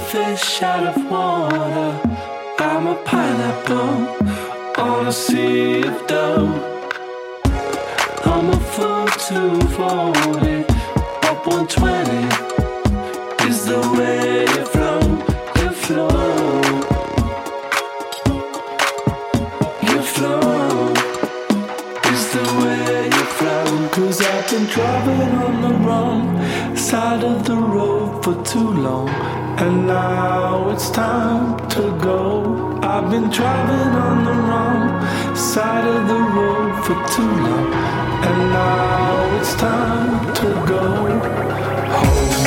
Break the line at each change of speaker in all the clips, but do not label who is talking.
fish out of water. I'm a pineapple on a sea of dough. I'm a fool 240, up 120 is the way you flow, you flow. You flow is the way you flow. 'Cause I've been driving on the wrong side of the road for too long, and now it's time to go. I've been driving on the wrong side of the road for too long, and now it's time to go home.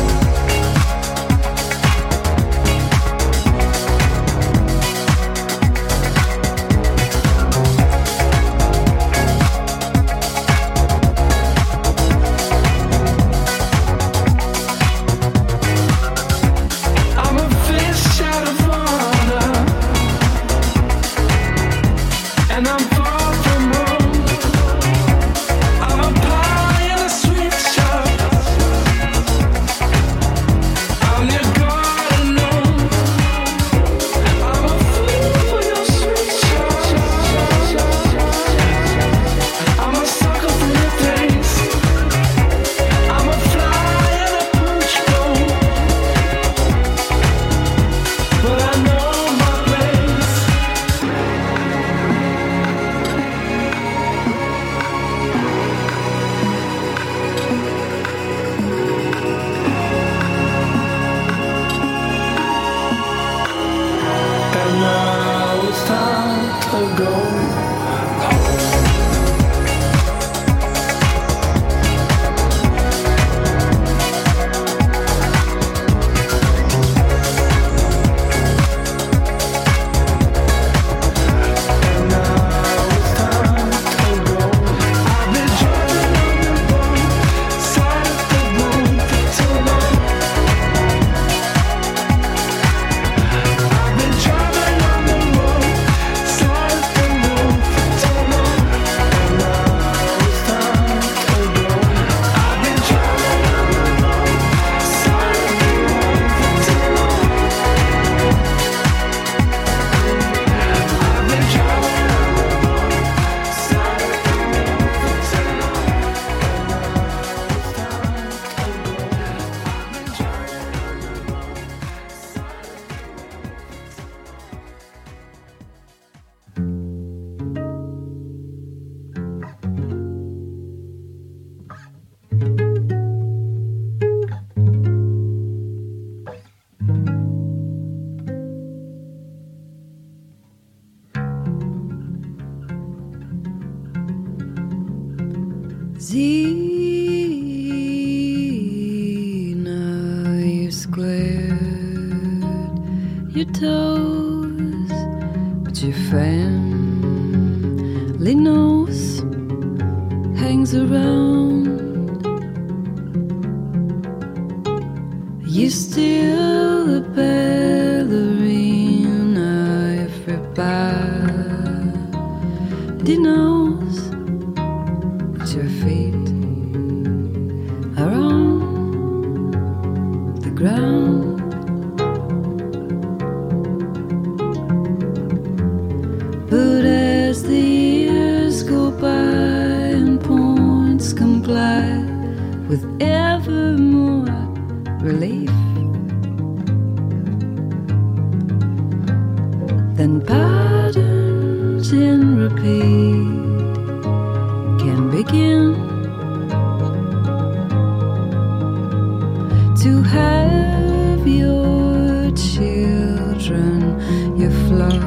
Zena, you squared your toes, but your family nose hangs around. You're still a ballerina, everybody knows that your feet are on the ground. But as the years go by and points comply with ever more relief, then patterns in repeat can begin to have your children, your flock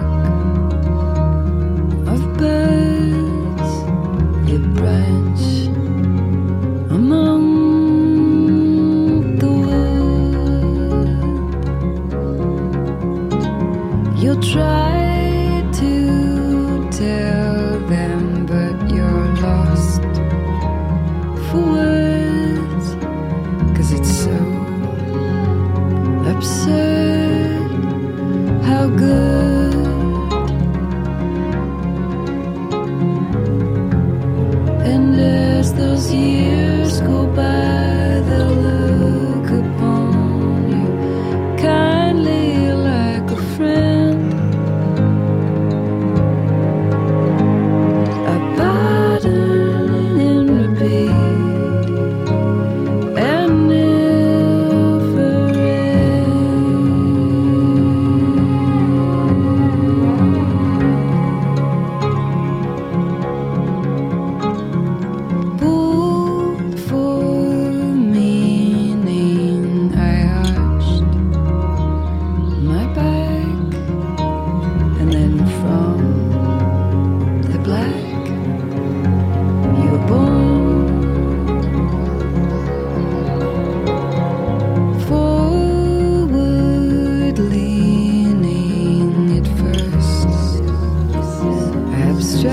of birds, your branch among the wood. You'll try to tell them, but you're lost for words, 'cause it's so absurd how good. And as those years go by, they'll look upon you kind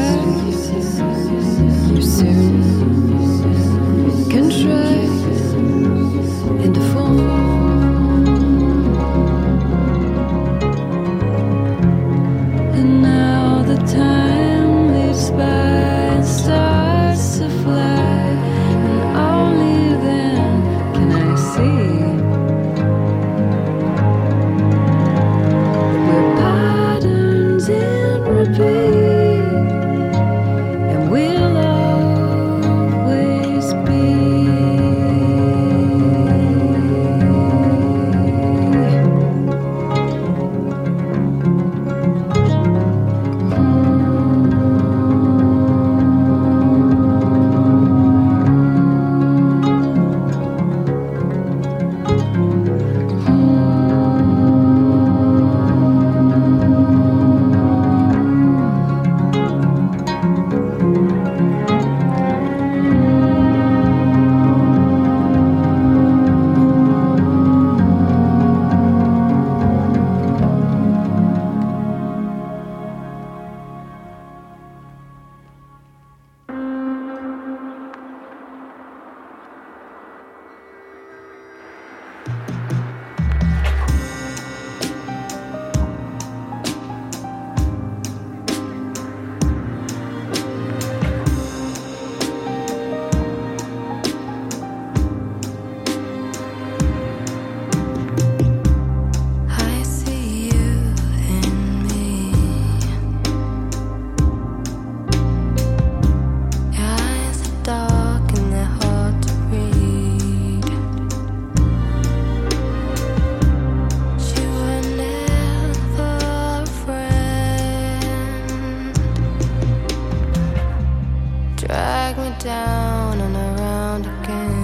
you soon can try into form. And now the time leaps by and starts to fly, and only then can I see that we're patterns in repeat, and we'll always be. I see you in me. Your eyes are dark and they're hard to read. You were never a friend. Drag me down and around again.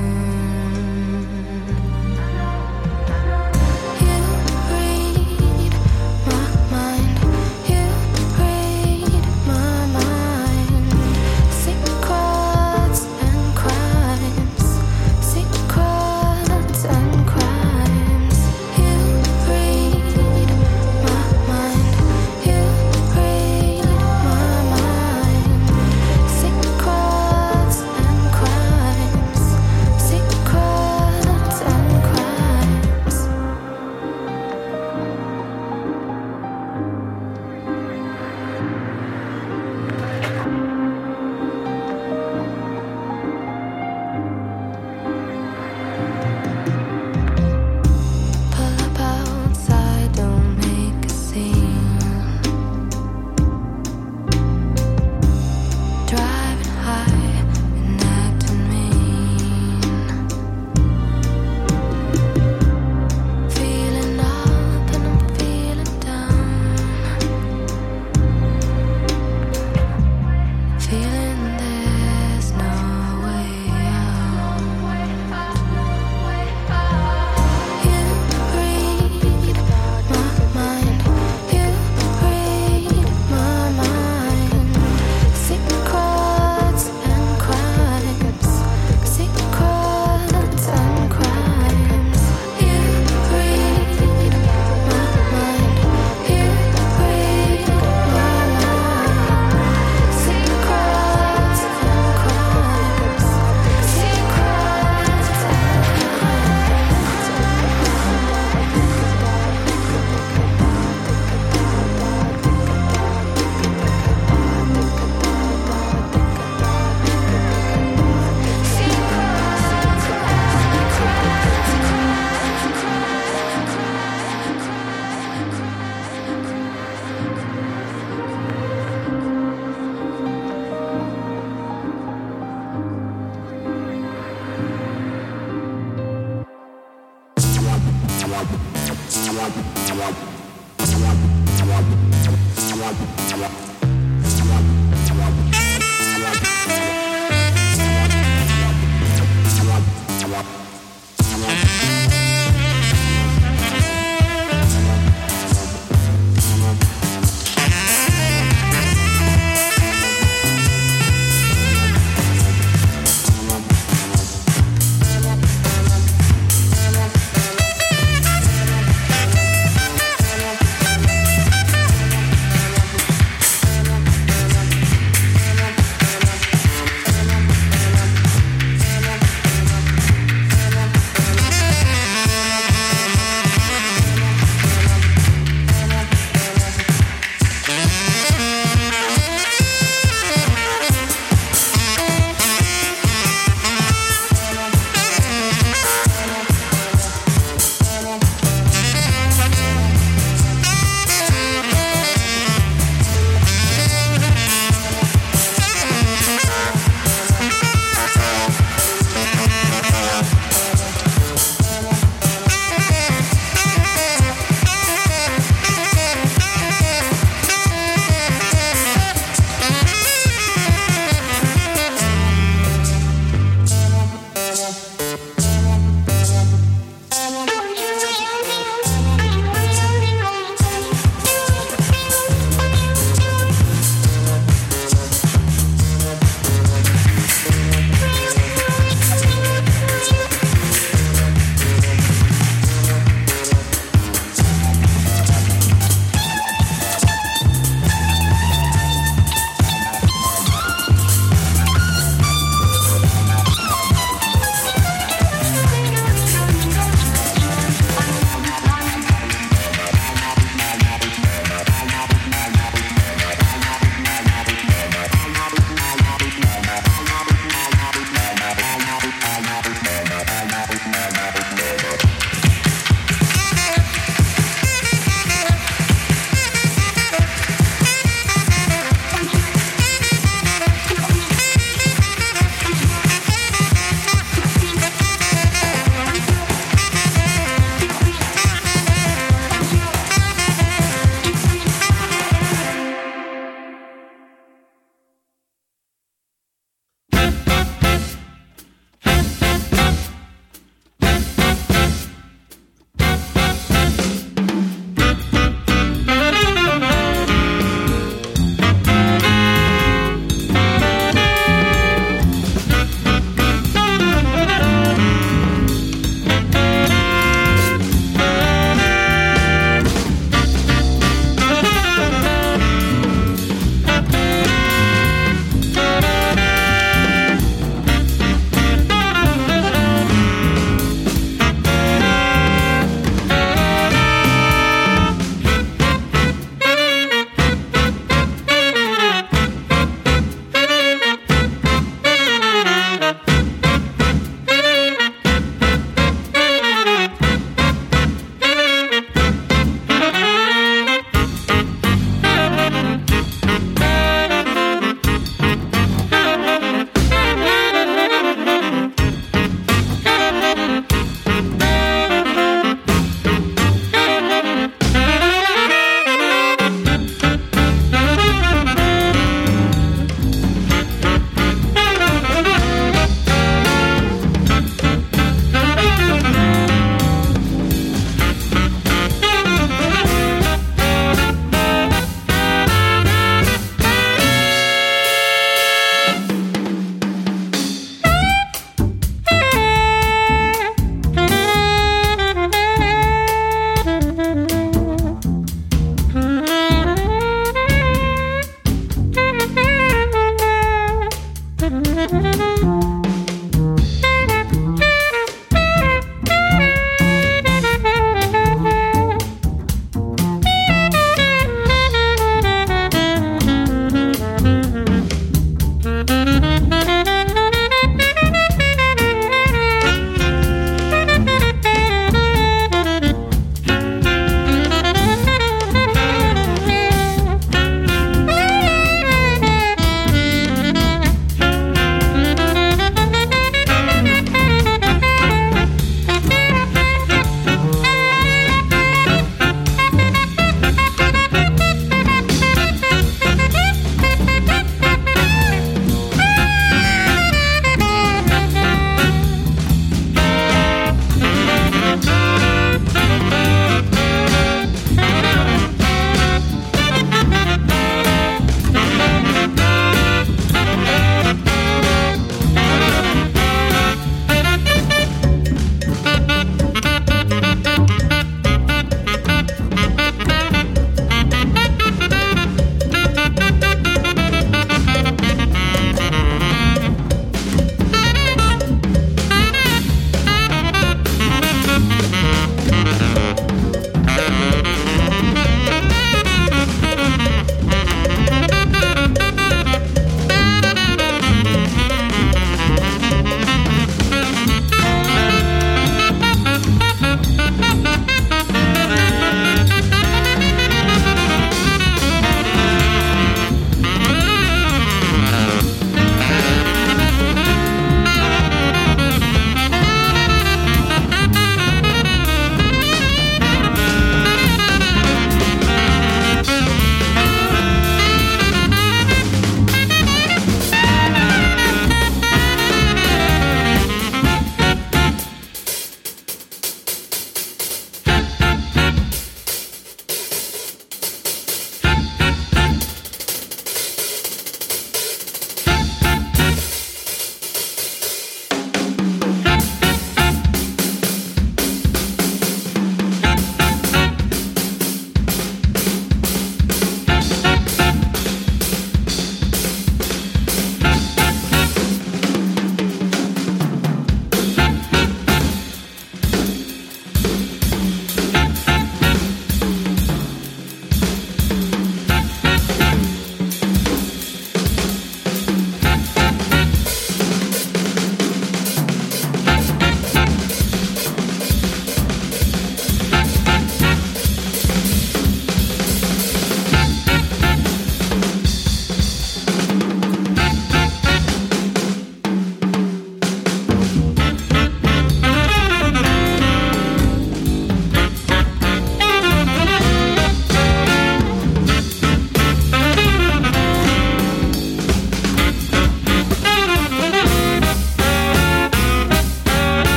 You read my mind. You read my mind. Secrets and crimes. Secrets and crimes. You read my mind. You read my mind. Secrets and crimes.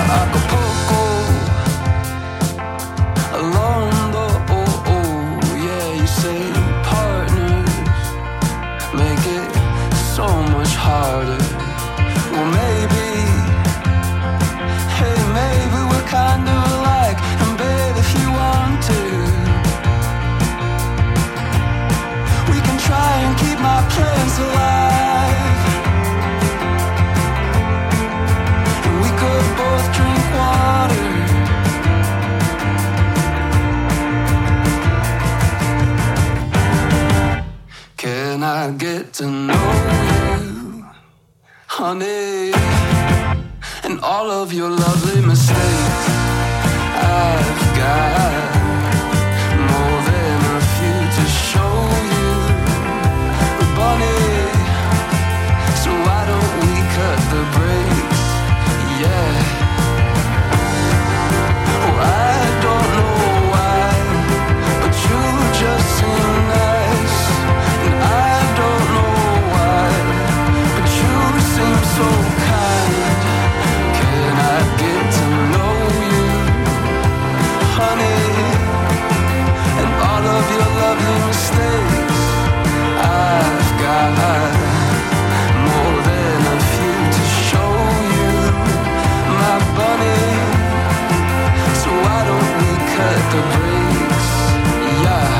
Acapulco, along the yeah, you say partners make it so much harder. Well, maybe, hey, maybe we're kind of alike, and babe, if you want to, we can try and keep my plans alive, and we could both drink water. Can I get to know you, honey, and all of your lovely mistakes? I've got more than a few to show you, bunny, so why don't we cut the brakes? Yeah. Oh, I don't know why, but you just seem nice, and I don't know why, but you seem so kind. Can I get to know you, honey, and all of your lovely mistakes? I've got more than a few to show you, my bunny, so why don't we cut the brakes? Yeah.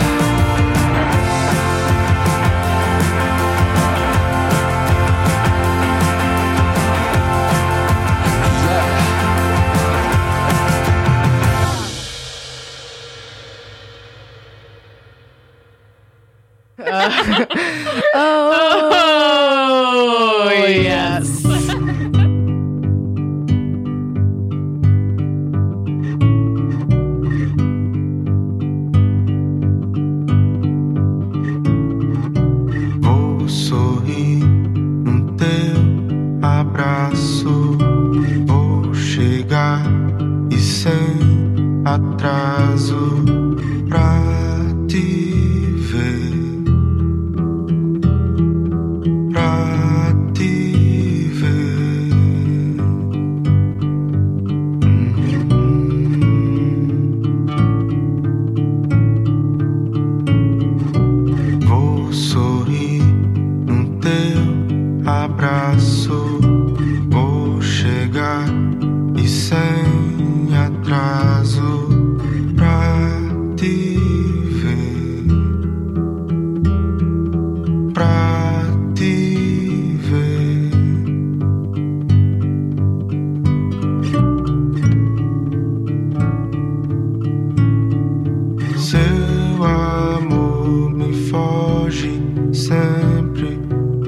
Oh, yes.
Vou sorrir no teu abraço, vou chegar e sem atraso pra te ver, pra te ver. Vou sorrir no teu abraço, vou chegar e sem atraso pra te ver, pra te ver. Seu amor me foge sempre,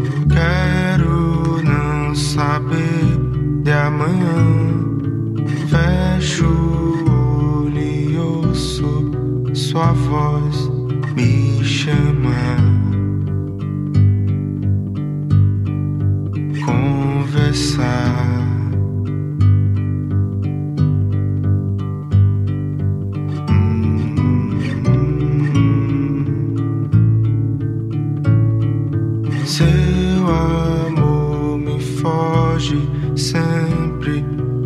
quero não saber de amanhã. Fecho o olho e ouço sua voz me chamar, conversar. Seu amor me foge sempre,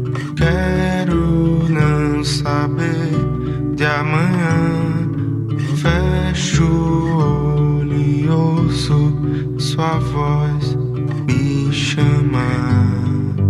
quero não saber de amanhã. Fecho o olho e ouço sua voz me chamar.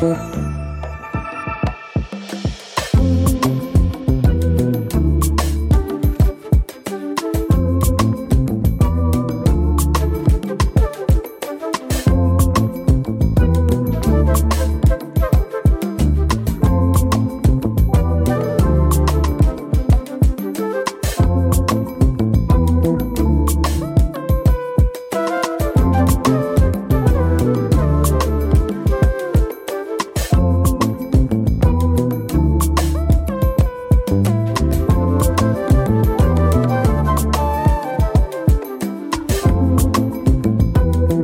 Thank